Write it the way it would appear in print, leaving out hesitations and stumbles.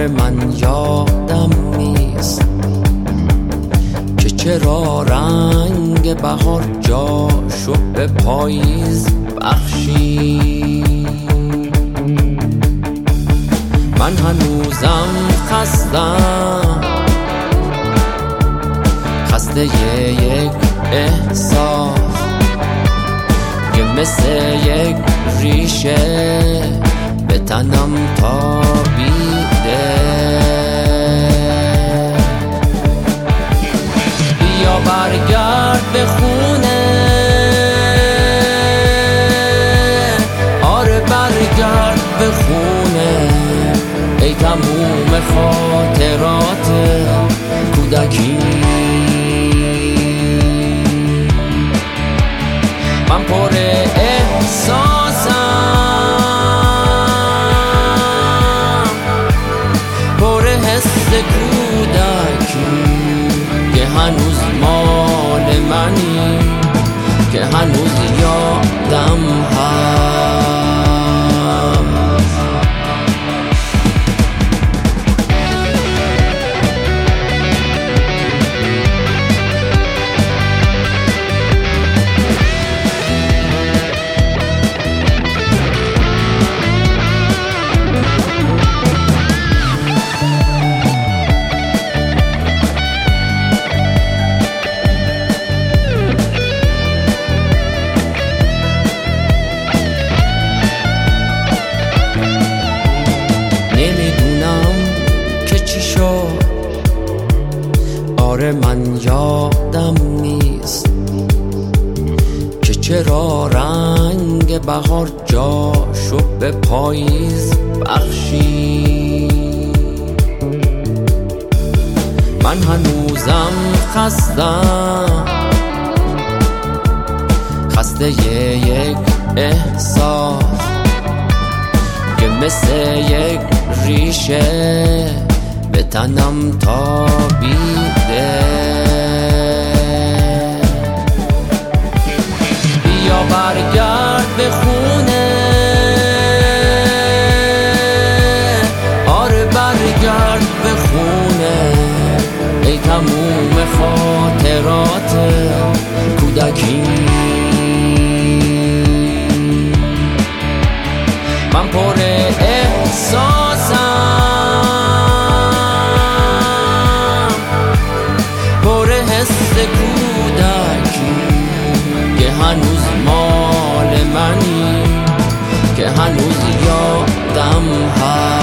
آره من یادم نیست که چرا رنگ بهار جاشو به پاییز بخشید. من هنوزم خسته یک احساس که مثل یک ریشه به تنم تابیده. بیا برگرد به خونه، آره برگرد به خونه، ای تموم خاطرات کودکی. من پر احساسم، پر حس کودکی که هنوز مال منی، که هنوز یادم هست. آره من یادم نیست که چرا رنگ بهار جاشو به پاییز بخشید. من هنوزم خسته یک احساس که مثل یک ریشه به تنم تابیده. بیا برگرد به خونه، آره برگرد به خونه، ای تموم خاطرات کودکی. من پر احساسم، پر حس کودکی که هنوز مال منی، که هنوز یادم هست.